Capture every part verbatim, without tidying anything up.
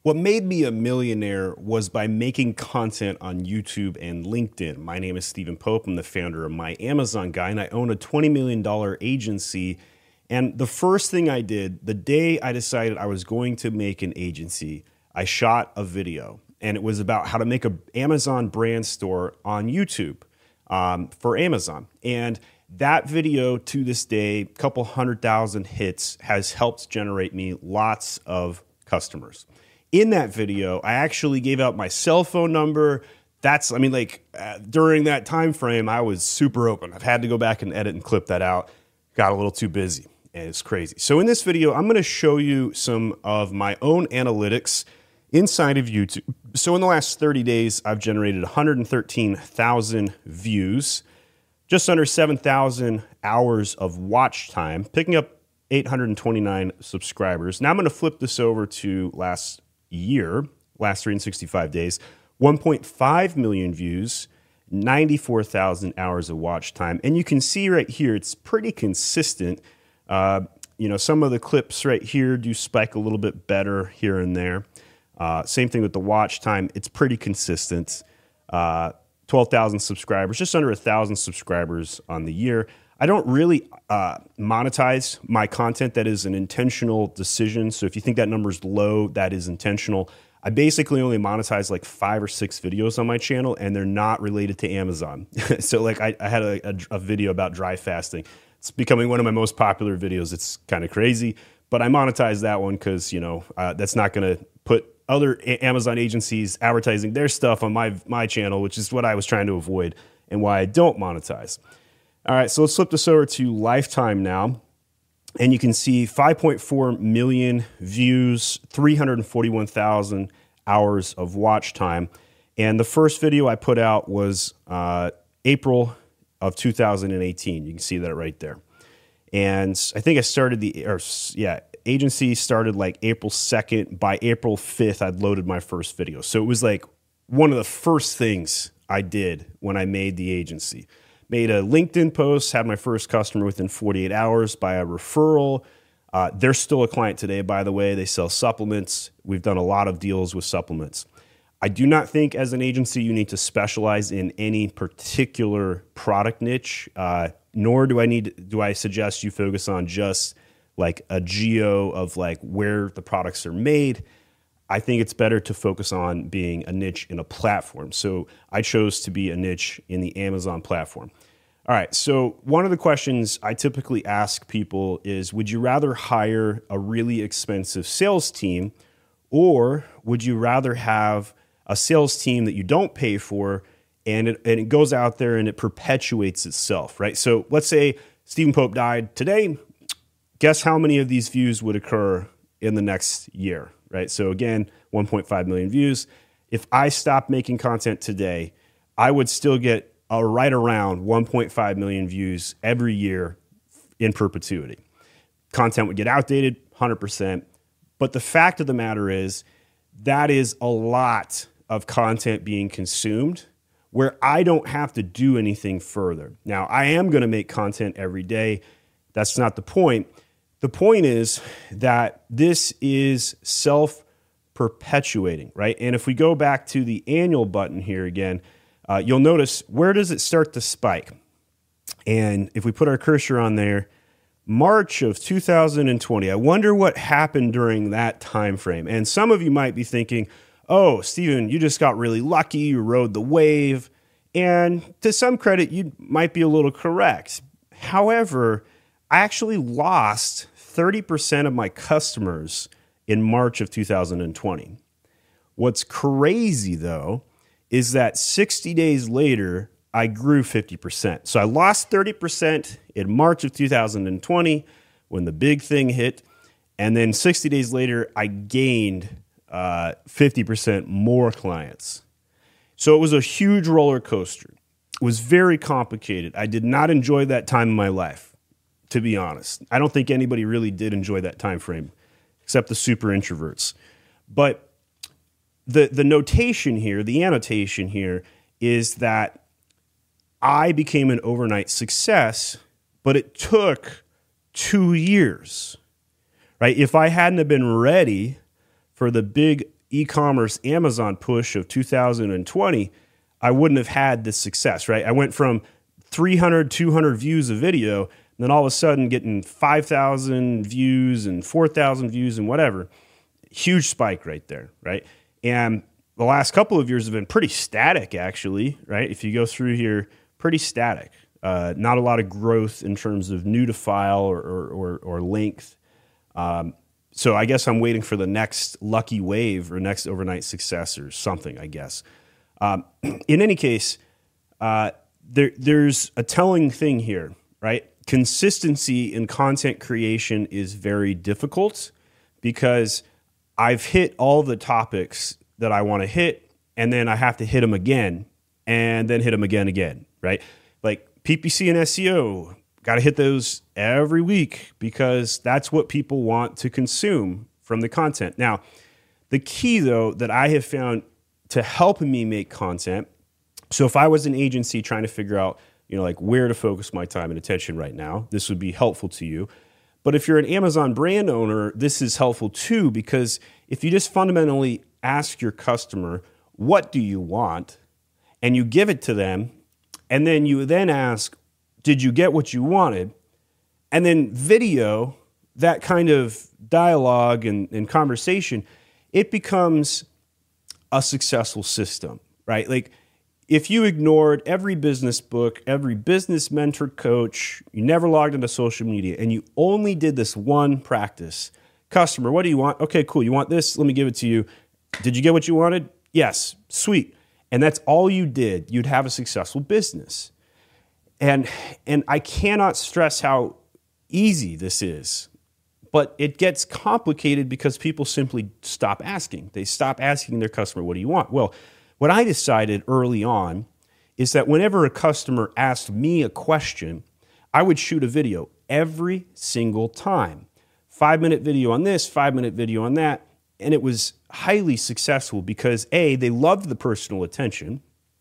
What made me a millionaire was by making content on YouTube and LinkedIn. My name is Stephen Pope. I'm the founder of My Amazon Guy, and I own a twenty million dollars agency. And the first thing I did, the day I decided I was going to make an agency, I shot a video. And it was about how to make an Amazon brand store on YouTube um, for Amazon. And that video, to this day, a couple hundred thousand hits, has helped generate me lots of customers. In that video, I actually gave out my cell phone number. That's, I mean, like uh, during that time frame, I was super open. I've had to go back and edit and clip that out. Got a little too busy, and it's crazy. So in this video, I'm going to show you some of my own analytics inside of YouTube. So in the last thirty days, I've generated one hundred thirteen thousand views, just under seven thousand hours of watch time, picking up eight hundred twenty-nine subscribers. Now I'm going to flip this over to last year, last three hundred sixty-five days, one point five million views, ninety-four thousand hours of watch time. And you can see right here, it's pretty consistent. Uh, you know, some of the clips right here do spike a little bit better here and there. Uh, same thing with the watch time. It's pretty consistent. Uh, twelve thousand subscribers, just under one thousand subscribers on the year. I don't really uh, monetize my content. That is an intentional decision. So if you think that number is low, that is intentional. I basically only monetize like five or six videos on my channel, and they're not related to Amazon. So like I, I had a, a, a video about dry fasting. It's becoming one of my most popular videos. It's kind of crazy, but I monetize that one because, you know, uh, that's not going to put other a- Amazon agencies advertising their stuff on my my channel, which is what I was trying to avoid and why I don't monetize. All right, so let's flip this over to lifetime now. And you can see five point four million views, three hundred forty-one thousand hours of watch time. And the first video I put out was uh, April of two thousand eighteen. You can see that right there. And I think I started the, or yeah, agency started like April second. By April fifth, I'd loaded my first video. So it was like one of the first things I did when I made the agency. Made a LinkedIn post, had my first customer within forty-eight hours by a referral. Uh, they're still a client today, by the way. They sell supplements. We've done a lot of deals with supplements. I do not think as an agency you need to specialize in any particular product niche, uh, nor do I need do I suggest you focus on just like a geo of like where the products are made. I think it's better to focus on being a niche in a platform. So I chose to be a niche in the Amazon platform. All right, so one of the questions I typically ask people is, would you rather hire a really expensive sales team, or would you rather have a sales team that you don't pay for and it, and it goes out there and it perpetuates itself, right? So let's say Stephen Pope died today. Guess how many of these views would occur in the next year? Right. So again, one point five million views. If I stopped making content today, I would still get a right around one point five million views every year in perpetuity. Content would get outdated, one hundred percent. But the fact of the matter is, that is a lot of content being consumed where I don't have to do anything further. Now, I am going to make content every day. That's not the point. The point is that this is self-perpetuating, right? And if we go back to the annual button here again, uh, you'll notice, where does it start to spike? And if we put our cursor on there, March of two thousand twenty, I wonder what happened during that time frame. And some of you might be thinking, oh, Stephen, you just got really lucky, you rode the wave. And to some credit, you might be a little correct. However, I actually lost thirty percent of my customers in March of two thousand twenty. What's crazy, though, is that sixty days later, I grew fifty percent. So I lost thirty percent in March of two thousand twenty when the big thing hit. And then sixty days later, I gained uh, fifty percent more clients. So it was a huge roller coaster. It was very complicated. I did not enjoy that time in my life, to be honest. I don't think anybody really did enjoy that time frame, except the super introverts. But the the notation here, the annotation here, is that I became an overnight success, but it took two years, right? If I hadn't have been ready for the big e-commerce Amazon push of two thousand twenty, I wouldn't have had this success, right? I went from three hundred, two hundred views a video, and then all of a sudden getting five thousand views and four thousand views and whatever. Huge spike right there, right? And the last couple of years have been pretty static, actually, right? If you go through here, pretty static. Uh, not a lot of growth in terms of new to file or, or, or, or length. Um, so I guess I'm waiting for the next lucky wave or next overnight success or something, I guess. Um, in any case, uh, there, there's a telling thing here, right? Consistency in content creation is very difficult because I've hit all the topics that I want to hit, and then I have to hit them again, and then hit them again, again, right? Like P P C and S E O, got to hit those every week because that's what people want to consume from the content. Now, the key, though, that I have found to help me make content, so if I was an agency trying to figure out, you know, like where to focus my time and attention right now, this would be helpful to you. But if you're an Amazon brand owner, this is helpful too, because if you just fundamentally ask your customer, what do you want? And you give it to them, and then you then ask, did you get what you wanted? And then video, that kind of dialogue and, and conversation, it becomes a successful system, right? Like if you ignored every business book, every business mentor coach, you never logged into social media, and you only did this one practice, customer, what do you want? Okay, cool. You want this? Let me give it to you. Did you get what you wanted? Yes. Sweet. And that's all you did. You'd have a successful business. And, and I cannot stress how easy this is, but it gets complicated because people simply stop asking. They stop asking their customer, what do you want? Well, what I decided early on is that whenever a customer asked me a question, I would shoot a video every single time. Five-minute video on this, five-minute video on that. And it was highly successful because A, they loved the personal attention,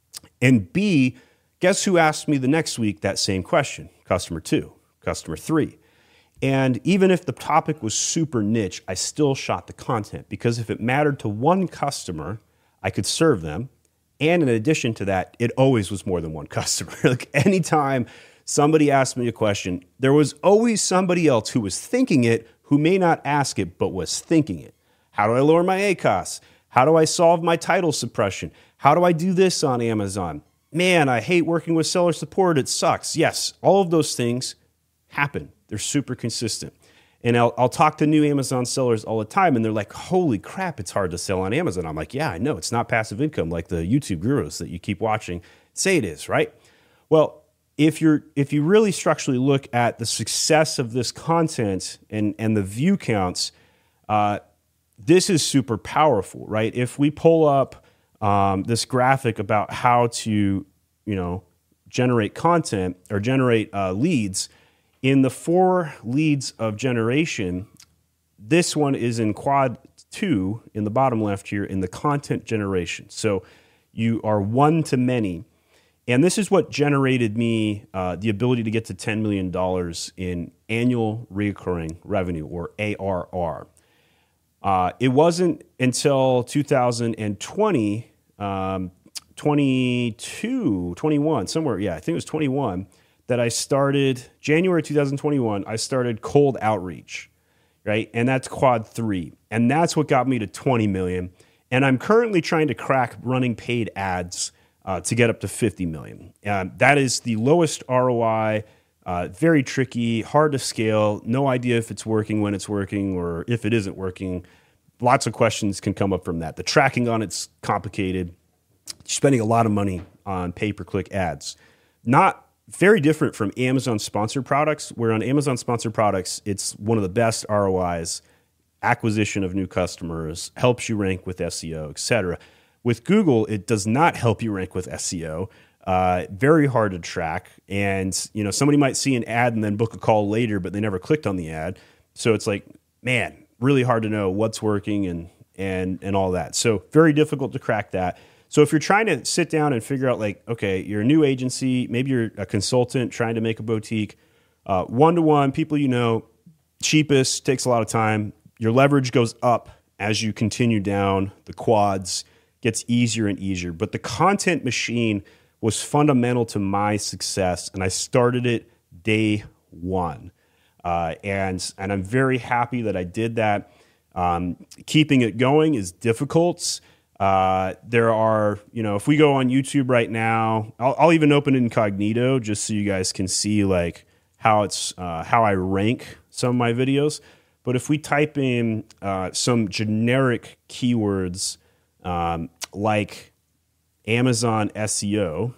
and B, guess who asked me the next week that same question? Customer two, customer three. And even if the topic was super niche, I still shot the content because if it mattered to one customer, I could serve them. And in addition to that, it always was more than one customer. Like anytime somebody asked me a question, there was always somebody else who was thinking it, who may not ask it, but was thinking it. How do I lower my A C O S? How do I solve my title suppression? How do I do this on Amazon? Man, I hate working with seller support. It sucks. Yes, all of those things happen. They're super consistent. And I'll, I'll talk to new Amazon sellers all the time, and they're like, holy crap, it's hard to sell on Amazon. I'm like, yeah, I know. It's not passive income like the YouTube gurus that you keep watching say it is, right? Well, if you're if you really structurally look at the success of this content and, and the view counts, uh, this is super powerful, right? If we pull up um, this graphic about how to, you know, generate content or generate uh, leads, in the four leads of generation, this one is in quad two in the bottom left here in the content generation. So you are one to many. And this is what generated me uh, the ability to get to ten million dollars in annual recurring revenue, or A R R. Uh, it wasn't until two thousand twenty, um, twenty-two, twenty-one, somewhere, yeah, I think it was twenty-one, that I started, January two thousand twenty-one, I started cold outreach, right? And that's quad three. And that's what got me to twenty million. And I'm currently trying to crack running paid ads uh, to get up to fifty million. Uh, that is the lowest R O I, uh, very tricky, hard to scale, no idea if it's working, when it's working, or if it isn't working. Lots of questions can come up from that. The tracking on it's complicated. You're spending a lot of money on pay-per-click ads. Not very different from Amazon sponsored products, where on Amazon sponsored products, it's one of the best R O Is, acquisition of new customers, helps you rank with S E O, et cetera. With Google, it does not help you rank with S E O. Uh, very hard to track. And, you know, somebody might see an ad and then book a call later, but they never clicked on the ad. So it's like, man, really hard to know what's working and and and all that. So very difficult to crack that. So if you're trying to sit down and figure out, like, okay, you're a new agency, maybe you're a consultant trying to make a boutique, uh, one-to-one, people you know, cheapest, takes a lot of time, your leverage goes up as you continue down the quads, gets easier and easier. But the content machine was fundamental to my success, and I started it day one. Uh, and, and I'm very happy that I did that. Um, keeping it going is difficult. Uh, there are, you know, if we go on YouTube right now, I'll, I'll even open incognito just so you guys can see like how it's, uh, how I rank some of my videos. But if we type in uh, some generic keywords um, like Amazon S E O,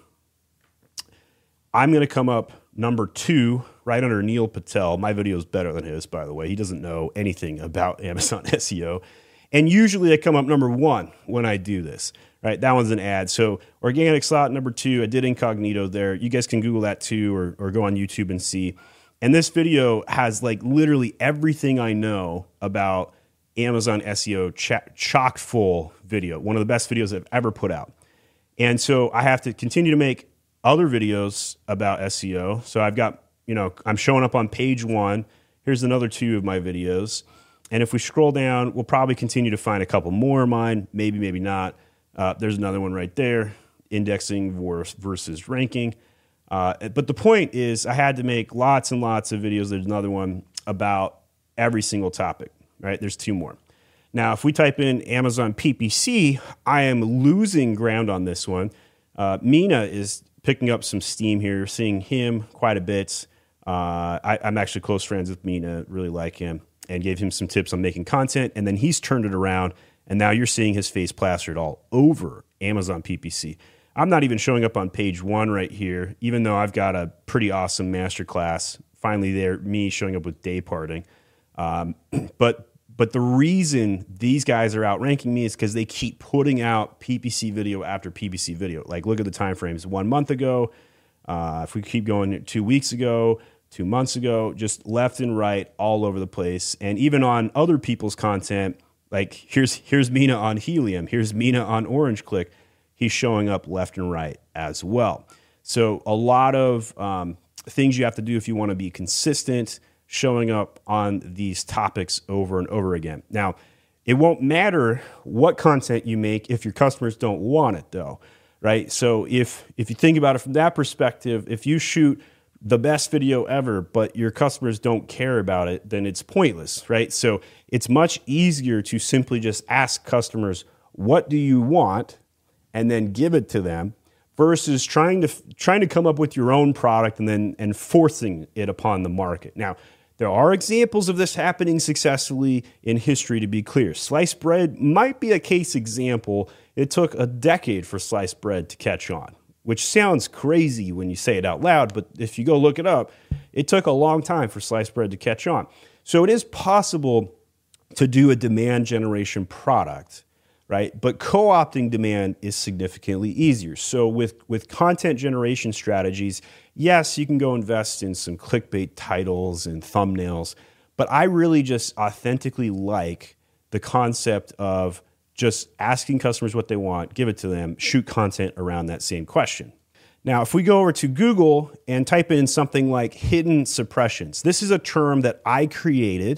I'm going to come up number two right under Neil Patel. My video is better than his, by the way. He doesn't know anything about Amazon S E O. And usually I come up number one when I do this, right? That one's an ad. So organic slot number two, I did incognito there. You guys can Google that too, or, or go on YouTube and see. And this video has like literally everything I know about Amazon S E O ch- chock full video. One of the best videos I've ever put out. And so I have to continue to make other videos about S E O. So I've got, you know, I'm showing up on page one. Here's another two of my videos. And if we scroll down, we'll probably continue to find a couple more of mine. Maybe, maybe not. Uh, there's another one right there, indexing versus ranking. Uh, but the point is I had to make lots and lots of videos. There's another one about every single topic, right? There's two more. Now, if we type in Amazon P P C, I am losing ground on this one. Uh, Mina is picking up some steam here. You're seeing him quite a bit. Uh, I, I'm actually close friends with Mina, really like him, and gave him some tips on making content. And then he's turned it around, and now you're seeing his face plastered all over Amazon P P C. I'm not even showing up on page one right here, even though I've got a pretty awesome masterclass. Finally there, me showing up with day parting. Um, but but the reason these guys are outranking me is because they keep putting out P P C video after P P C video. Like, look at the time frames. One month ago, uh, if we keep going two weeks ago, two months ago, just left and right all over the place. And even on other people's content, like here's here's Mina on Helium, here's Mina on OrangeClick. He's showing up left and right as well. So a lot of um, things you have to do if you want to be consistent, showing up on these topics over and over again. Now, it won't matter what content you make if your customers don't want it, though, right? So if if you think about it from that perspective, if you shoot the best video ever, but your customers don't care about it, then it's pointless, right? So it's much easier to simply just ask customers, what do you want? And then give it to them versus trying to trying to come up with your own product and then and forcing it upon the market. Now, there are examples of this happening successfully in history, to be clear. Sliced bread might be a case example. It took a decade for sliced bread to catch on, which sounds crazy when you say it out loud, but if you go look it up, it took a long time for sliced bread to catch on. So it is possible to do a demand generation product, right? But co-opting demand is significantly easier. So with, with content generation strategies, yes, you can go invest in some clickbait titles and thumbnails, but I really just authentically like the concept of just asking customers what they want, give it to them, shoot content around that same question. Now, if we go over to Google and type in something like hidden suppressions, this is a term that I created.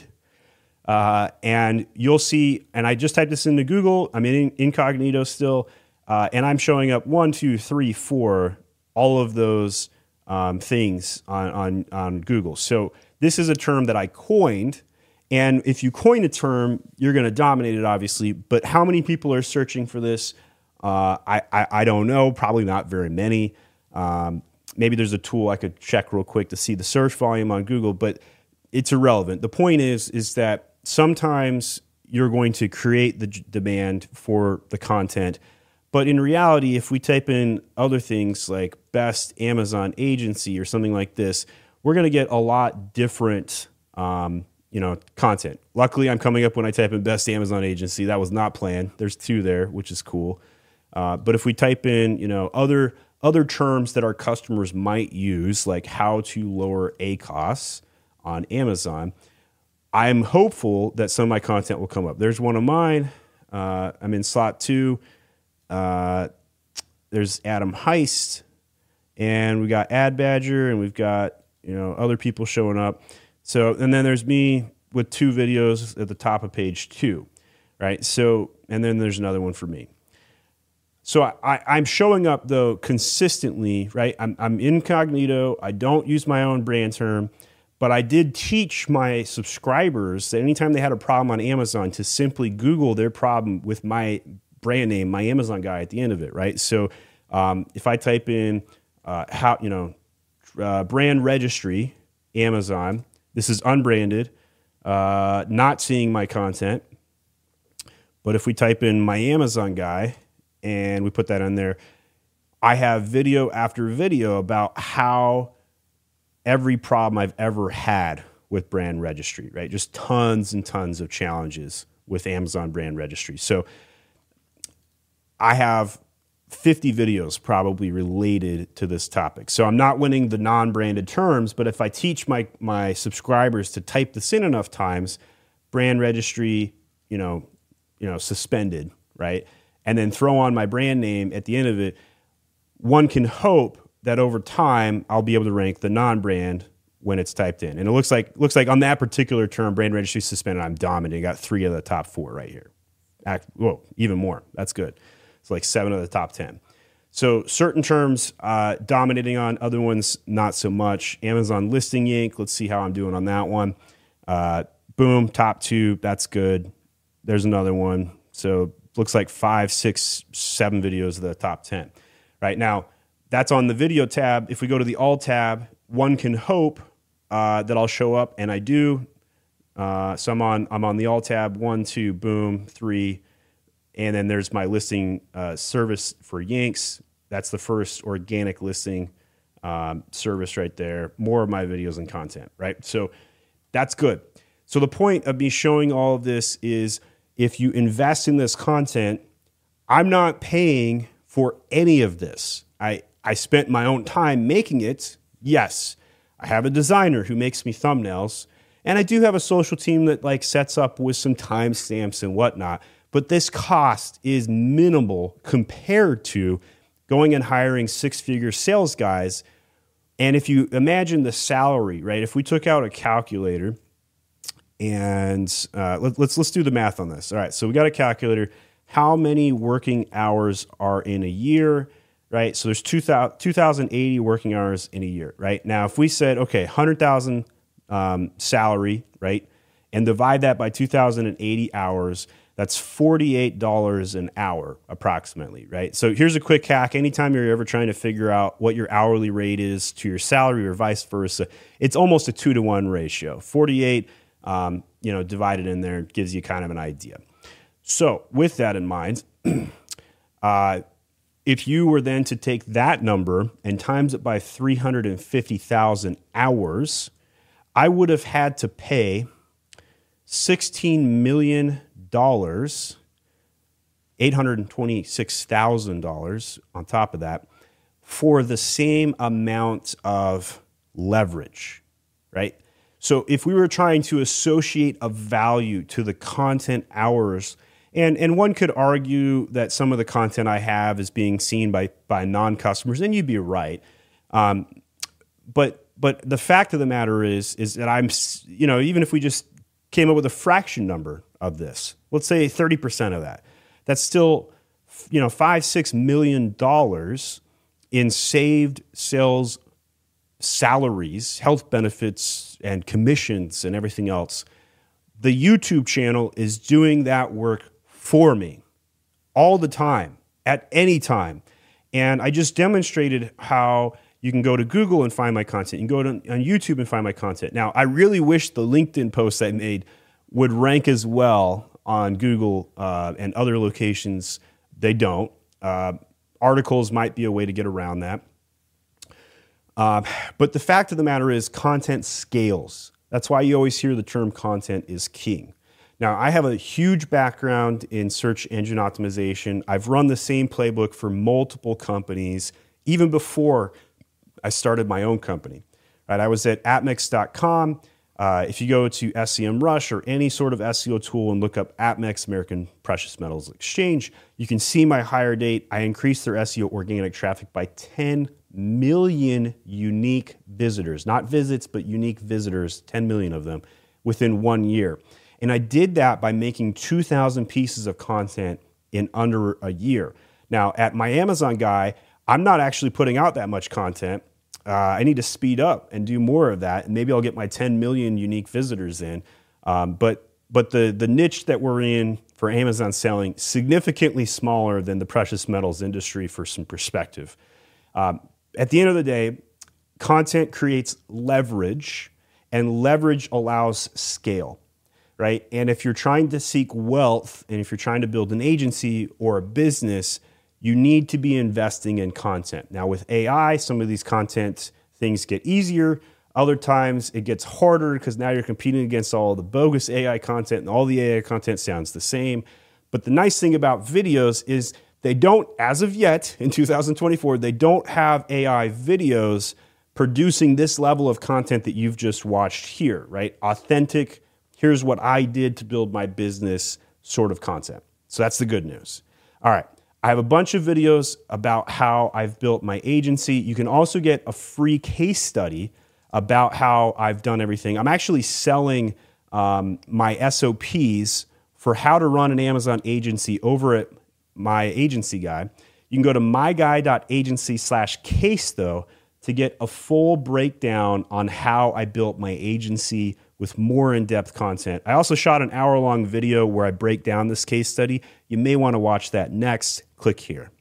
Uh, and you'll see, and I just typed this into Google, I'm in incognito still, uh, and I'm showing up one, two, three, four, all of those um, things on, on, on Google. So this is a term that I coined, and if you coin a term, you're going to dominate it, obviously, but how many people are searching for this? Uh, I, I, I don't know, probably not very many. Um, maybe there's a tool I could check real quick to see the search volume on Google, but it's irrelevant. The point is, is that sometimes you're going to create the demand for the content, but in reality, if we type in other things like best Amazon agency or something like this, we're going to get a lot different, um, you know, content. Luckily, I'm coming up when I type in best Amazon agency. That was not planned. There's two there, which is cool. Uh, but if we type in, you know, other other terms that our customers might use, like how to lower A COS on Amazon, I'm hopeful that some of my content will come up. There's one of mine. Uh, I'm in slot two. Uh, there's Adam Heist, and we got Ad Badger, and we've got, you know, other people showing up. So, and then there's me with two videos at the top of page two. right? So, and then there's another one for me. So I, I, I'm showing up though consistently, right? I'm, I'm incognito. I don't use my own brand term, but I did teach my subscribers that anytime they had a problem on Amazon to simply Google their problem with my brand name, my Amazon guy at the end of it, right? So um, if I type in uh, how, you know, uh, brand registry, Amazon, this is unbranded, uh, not seeing my content. But if we type in my Amazon guy, and we put that in there, I have video after video about how every problem I've ever had with brand registry, right? Just tons and tons of challenges with Amazon brand registry. So I have fifty videos probably related to this topic. So I'm not winning the non-branded terms, but if I teach my, my subscribers to type this in enough times, brand registry, you know, you know, suspended, right? And then throw on my brand name at the end of it, one can hope that over time I'll be able to rank the non-brand when it's typed in. And it looks like looks like on that particular term, brand registry suspended, I'm dominating. I got three of the top four right here. Act, whoa, even more. That's good. It's like seven of the top ten. So certain terms uh, dominating on, other ones not so much. Amazon listing yank. Let's see how I'm doing on that one. Uh, boom, top two. That's good. There's another one. So looks like five, six, seven videos of the top ten. Right now, that's on the video tab. If we go to the all tab, one can hope uh, that I'll show up, and I do. Uh, so I'm on I'm on the all tab. One, two, boom, three, and then there's my listing uh, service for Yanks. That's the first organic listing um, service right there. More of my videos and content, right? So that's good. So the point of me showing all of this is, if you invest in this content, I'm not paying for any of this. I, I spent my own time making it. Yes, I have a designer who makes me thumbnails, and I do have a social team that like sets up with some timestamps and whatnot. But this cost is minimal compared to going and hiring six-figure sales guys. And if you imagine the salary, right? If we took out a calculator, and uh, let, let's let's do the math on this. All right, so we got a calculator. How many working hours are in a year, right? So there's two thousand eighty working hours in a year, right? Now, if we said, okay, one hundred thousand um, salary, right, and divide that by two thousand eighty hours, that's forty-eight dollars an hour approximately, right? So here's a quick hack. Anytime you're ever trying to figure out what your hourly rate is to your salary or vice versa, it's almost a two to one ratio. forty-eight Um, you know, divided in there gives you kind of an idea. So with that in mind, uh, if you were then to take that number and times it by three hundred fifty thousand hours, I would have had to pay sixteen million dollars, eight hundred twenty-six thousand dollars on top of that, for the same amount of leverage, right? So if we were trying to associate a value to the content hours, and, and one could argue that some of the content I have is being seen by, by non-customers, and you'd be right. Um, but but the fact of the matter is, is that I'm, you know, even if we just came up with a fraction number of this, let's say thirty percent of that, that's still, you know, five, six million dollars in saved sales salaries, health benefits, and commissions and everything else. The YouTube channel is doing that work for me all the time, at any time. And I just demonstrated how you can go to Google and find my content. You can go to, on YouTube and find my content. Now, I really wish the LinkedIn posts I made would rank as well on Google uh, and other locations. They don't. Uh, articles might be a way to get around that. Uh, but the fact of the matter is, content scales. That's why you always hear the term content is king. Now, I have a huge background in search engine optimization. I've run the same playbook for multiple companies, even before I started my own company. Right? I was at AppMex dot com. Uh, if you go to SEMrush or any sort of S E O tool and look up AppMex, American Precious Metals Exchange, you can see my hire date. I increased their S E O organic traffic by ten million unique visitors, not visits, but unique visitors, ten million of them within one year. And I did that by making two thousand pieces of content in under a year. Now, at My Amazon Guy, I'm not actually putting out that much content. Uh, I need to speed up and do more of that, and maybe I'll get my ten million unique visitors in. Um, but but the the niche that we're in for Amazon selling, significantly smaller than the precious metals industry for some perspective. Um, at the end of the day, content creates leverage, and leverage allows scale, right? And if you're trying to seek wealth, and if you're trying to build an agency or a business, you need to be investing in content. Now with A I, some of these content things get easier. Other times it gets harder because now you're competing against all the bogus A I content, and all the A I content sounds the same. But the nice thing about videos is they don't, as of yet, in two thousand twenty-four, they don't have A I videos producing this level of content that you've just watched here, right? Authentic, here's what I did to build my business sort of content. So that's the good news. All right. I have a bunch of videos about how I've built my agency. You can also get a free case study about how I've done everything. I'm actually selling um, my S O Ps for how to run an Amazon agency over at My Agency Guy. You can go to myguy.agency slash case, though, to get a full breakdown on how I built my agency with more in-depth content. I also shot an hour-long video where I break down this case study. You may want to watch that next. Click here.